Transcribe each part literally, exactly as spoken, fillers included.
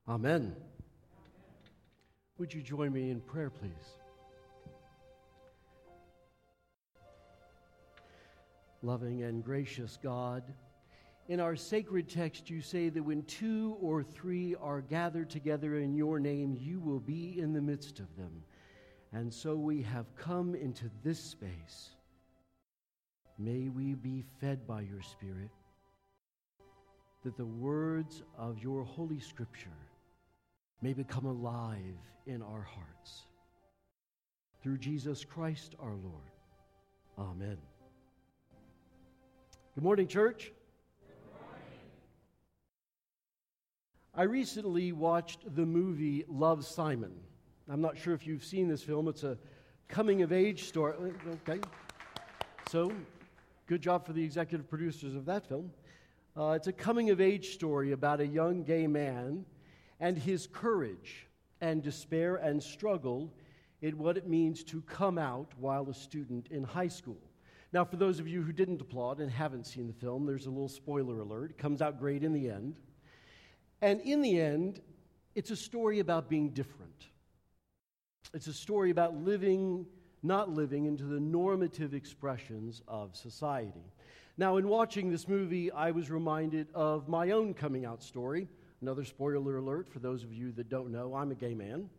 Amen. Would you join me in prayer, please? Loving and gracious God, in our sacred text you say that when two or three are gathered together in your name, you will be in the midst of them. And so we have come into this space. May we be fed by your Spirit, that the words of your Holy Scripture may become alive in our hearts. Through Jesus Christ our Lord. Amen. Good morning, church. Good morning. I recently watched the movie Love, Simon. I'm not sure if you've seen this film. It's a coming-of-age story. Okay. So, good job for the executive producers of that film. Uh, it's a coming-of-age story about a young gay man and his courage and despair and struggle in what it means to come out while a student in high school. Now, for those of you who didn't applaud and haven't seen the film, there's a little spoiler alert. It comes out great in the end. And in the end, it's a story about being different. It's a story about living, not living into the normative expressions of society. Now, in watching this movie, I was reminded of my own coming out story. Another spoiler alert for those of you that don't know, I'm a gay man.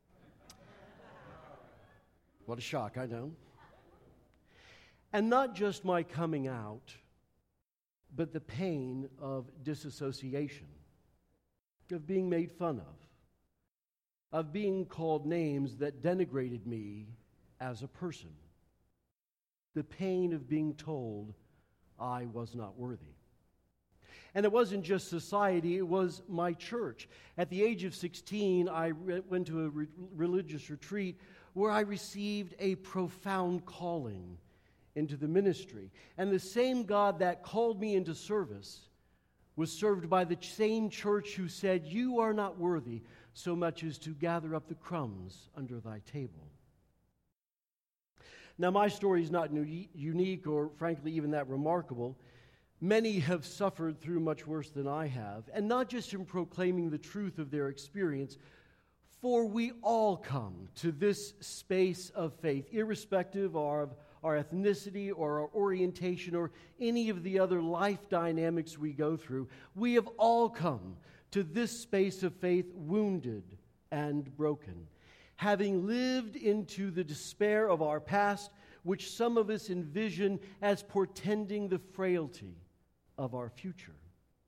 What a shock, I know. And not just my coming out, but the pain of disassociation, of being made fun of, of being called names that denigrated me as a person, the pain of being told I was not worthy. And it wasn't just society, it was my church. At the age of sixteen, I re- went to a re- religious retreat where I received a profound calling into the ministry. And the same God that called me into service was served by the same church who said, "You are not worthy so much as to gather up the crumbs under thy table." Now, my story is not new, unique or, frankly, even that remarkable. Many have suffered through much worse than I have, and not just in proclaiming the truth of their experience, for we all come to this space of faith, irrespective of our ethnicity or our orientation or any of the other life dynamics we go through. We have all come to this space of faith wounded and broken, having lived into the despair of our past, which some of us envision as portending the frailty of our future.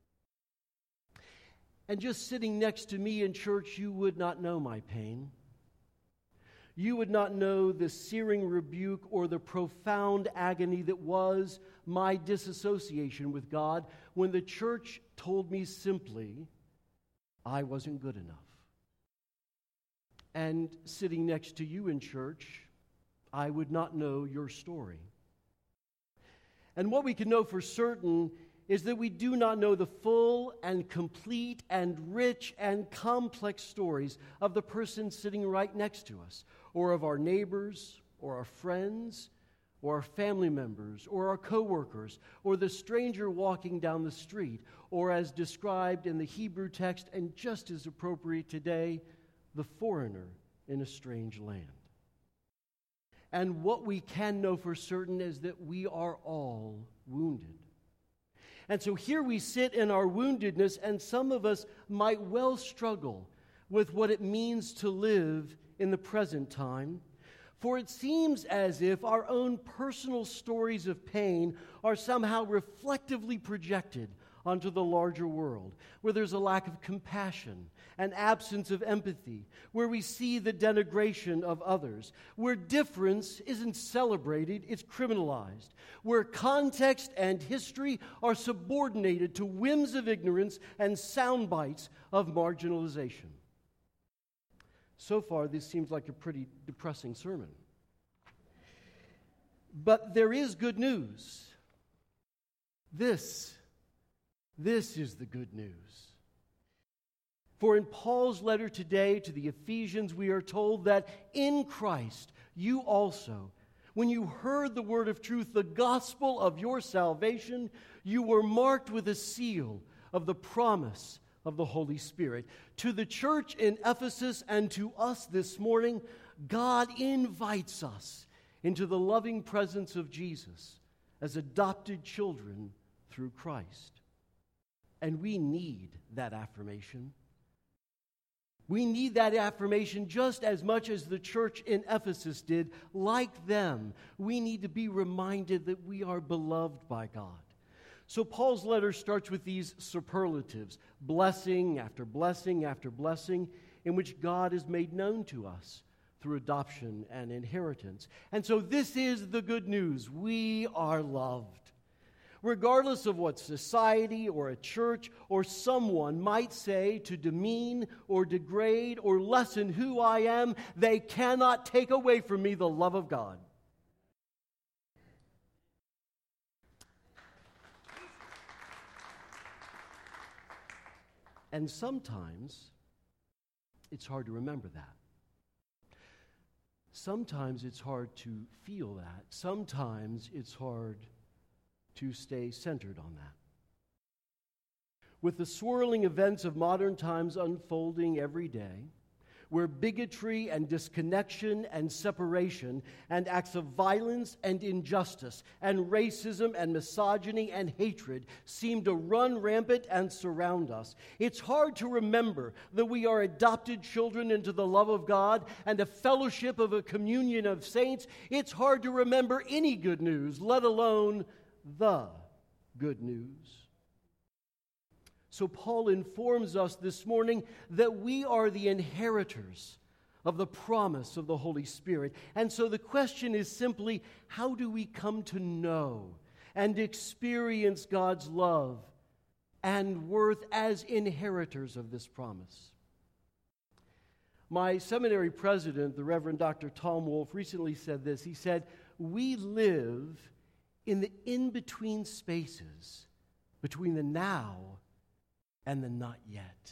And just sitting next to me in church, you would not know my pain. You would not know the searing rebuke or the profound agony that was my disassociation with God when the church told me simply I wasn't good enough. And sitting next to you in church, I would not know your story. And what we can know for certain is that we do not know the full and complete and rich and complex stories of the person sitting right next to us, or of our neighbors, or our friends, or our family members, or our coworkers, or the stranger walking down the street, or as described in the Hebrew text, and just as appropriate today, the foreigner in a strange land. And what we can know for certain is that we are all wounded. And so here we sit in our woundedness, and some of us might well struggle with what it means to live in the present time. For it seems as if our own personal stories of pain are somehow reflectively projected onto the larger world, where there's a lack of compassion, an absence of empathy, where we see the denigration of others, where difference isn't celebrated, it's criminalized, where context and history are subordinated to whims of ignorance and sound bites of marginalization. So far, this seems like a pretty depressing sermon. But there is good news. This, this is the good news. For in Paul's letter today to the Ephesians, we are told that in Christ, you also, when you heard the word of truth, the gospel of your salvation, you were marked with a seal of the promise of the Holy Spirit. To the church in Ephesus and to us this morning, God invites us into the loving presence of Jesus as adopted children through Christ. And we need that affirmation. We need that affirmation just as much as the church in Ephesus did. Like them, we need to be reminded that we are beloved by God. So Paul's letter starts with these superlatives, blessing after blessing after blessing, in which God is made known to us through adoption and inheritance. And so this is the good news. We are loved. Regardless of what society or a church or someone might say to demean or degrade or lessen who I am, they cannot take away from me the love of God. And sometimes it's hard to remember that. Sometimes it's hard to feel that. Sometimes it's hard to stay centered on that. With the swirling events of modern times unfolding every day, where bigotry and disconnection and separation and acts of violence and injustice and racism and misogyny and hatred seem to run rampant and surround us, it's hard to remember that we are adopted children into the love of God and a fellowship of a communion of saints. It's hard to remember any good news, let alone the good news. So Paul informs us this morning that we are the inheritors of the promise of the Holy Spirit. And so the question is simply, how do we come to know and experience God's love and worth as inheritors of this promise? My seminary president, the Reverend Doctor Tom Wolfe, recently said this. He said, "We live in the in-between spaces between the now and the not yet."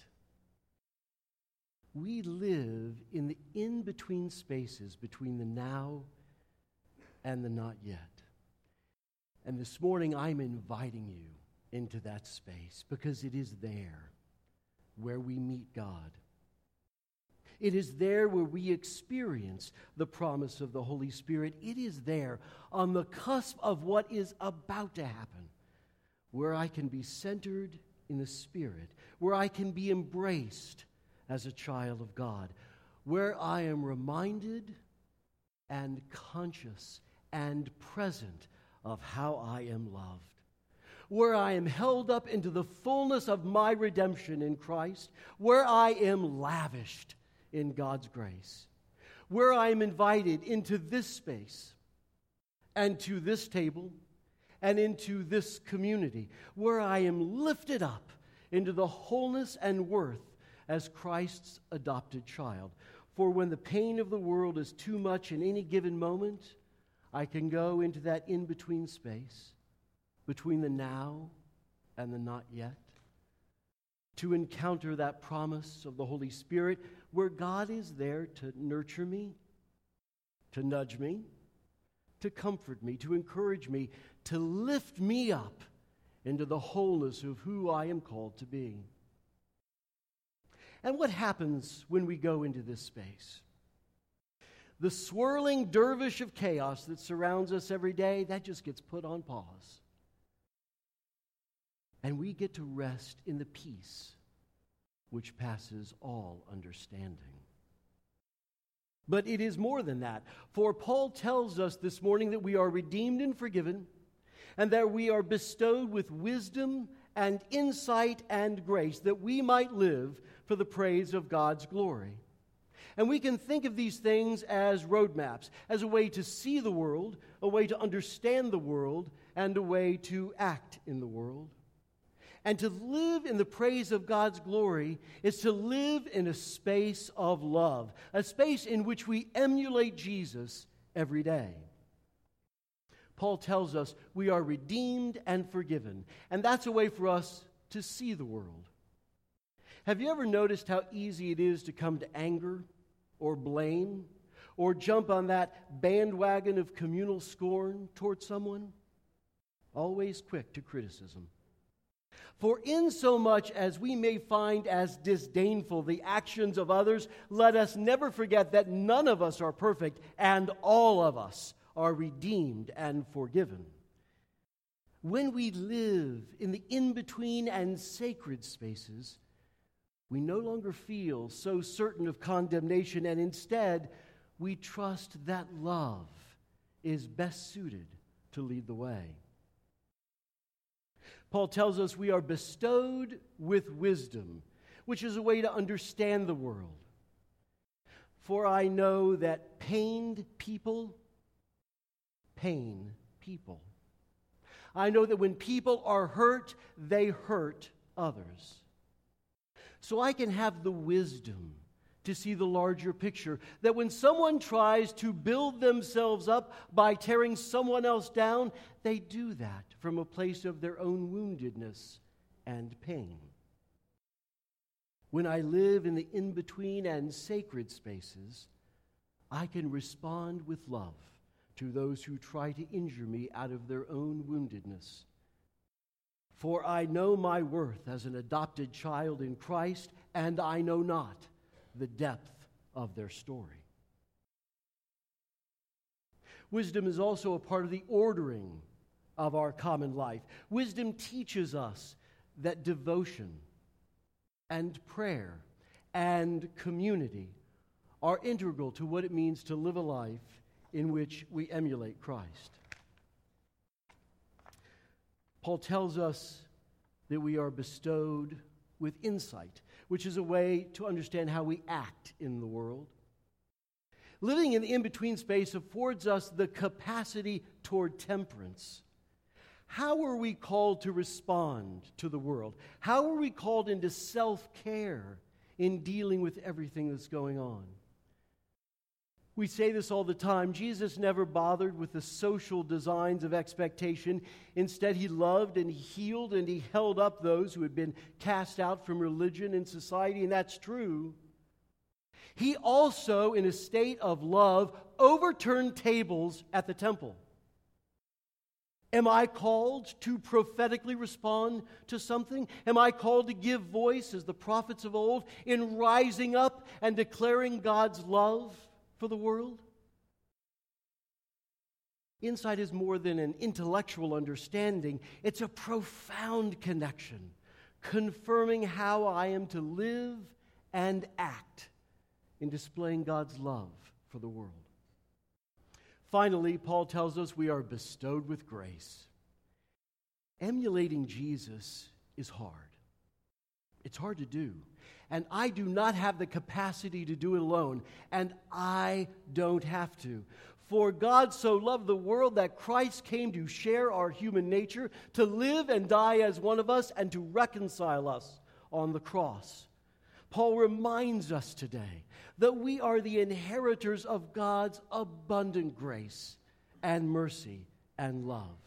We live in the in-between spaces between the now and the not yet. And this morning I'm inviting you into that space because it is there where we meet God. It is there where we experience the promise of the Holy Spirit. It is there on the cusp of what is about to happen, where I can be centered in the Spirit, where I can be embraced as a child of God, where I am reminded and conscious and present of how I am loved, where I am held up into the fullness of my redemption in Christ, where I am lavished in God's grace, where I am invited into this space and to this table and into this community, where I am lifted up into the wholeness and worth as Christ's adopted child. For when the pain of the world is too much in any given moment, I can go into that in-between space between the now and the not yet, to encounter that promise of the Holy Spirit where God is there to nurture me, to nudge me, to comfort me, to encourage me, to lift me up into the wholeness of who I am called to be. And what happens when we go into this space? The swirling dervish of chaos that surrounds us every day, that just gets put on pause. And we get to rest in the peace which passes all understanding. But it is more than that. For Paul tells us this morning that we are redeemed and forgiven, and that we are bestowed with wisdom and insight and grace, that we might live for the praise of God's glory. And we can think of these things as roadmaps, as a way to see the world, a way to understand the world, and a way to act in the world. And to live in the praise of God's glory is to live in a space of love, a space in which we emulate Jesus every day. Paul tells us we are redeemed and forgiven, and that's a way for us to see the world. Have you ever noticed how easy it is to come to anger or blame or jump on that bandwagon of communal scorn toward someone? Always quick to criticism. For insomuch as we may find as disdainful the actions of others, let us never forget that none of us are perfect, and all of us are redeemed and forgiven. When we live in the in-between and sacred spaces, we no longer feel so certain of condemnation, and instead we trust that love is best suited to lead the way. Paul tells us we are bestowed with wisdom, which is a way to understand the world. For I know that pained people pain people. I know that when people are hurt, they hurt others. So I can have the wisdom to see the larger picture, that when someone tries to build themselves up by tearing someone else down, they do that from a place of their own woundedness and pain. When I live in the in-between and sacred spaces, I can respond with love to those who try to injure me out of their own woundedness. For I know my worth as an adopted child in Christ, and I know not the depth of their story. Wisdom is also a part of the ordering of our common life. Wisdom teaches us that devotion and prayer and community are integral to what it means to live a life in which we emulate Christ. Paul tells us that we are bestowed with insight, which is a way to understand how we act in the world. Living in the in-between space affords us the capacity toward temperance. How are we called to respond to the world? How are we called into self-care in dealing with everything that's going on? We say this all the time. Jesus never bothered with the social designs of expectation. Instead, he loved and he healed and he held up those who had been cast out from religion and society, and that's true. He also, in a state of love, overturned tables at the temple. Am I called to prophetically respond to something? Am I called to give voice, as the prophets of old, in rising up and declaring God's love for the world? Insight is more than an intellectual understanding. It's a profound connection, confirming how I am to live and act in displaying God's love for the world. Finally, Paul tells us we are bestowed with grace. Emulating Jesus is hard. It's hard to do. And I do not have the capacity to do it alone. And I don't have to. For God so loved the world that Christ came to share our human nature, to live and die as one of us, and to reconcile us on the cross. Paul reminds us today that we are the inheritors of God's abundant grace and mercy and love.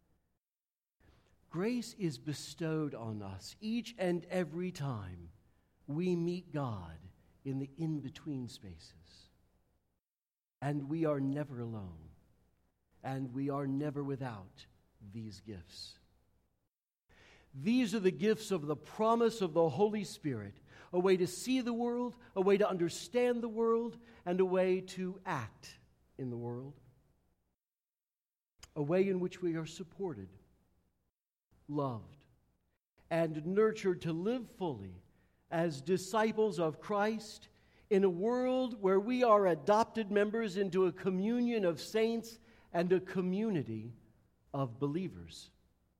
Grace is bestowed on us each and every time we meet God in the in-between spaces. And we are never alone. And we are never without these gifts. These are the gifts of the promise of the Holy Spirit, a way to see the world, a way to understand the world, and a way to act in the world. A way in which we are supported, loved, and nurtured to live fully as disciples of Christ in a world where we are adopted members into a communion of saints and a community of believers.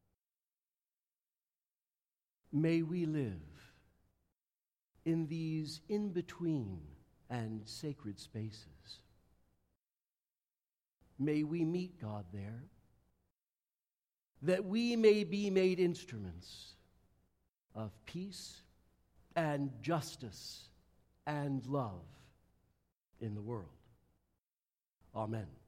May we live in these in-between and sacred spaces. May we meet God there, that we may be made instruments of peace and justice and love in the world. Amen.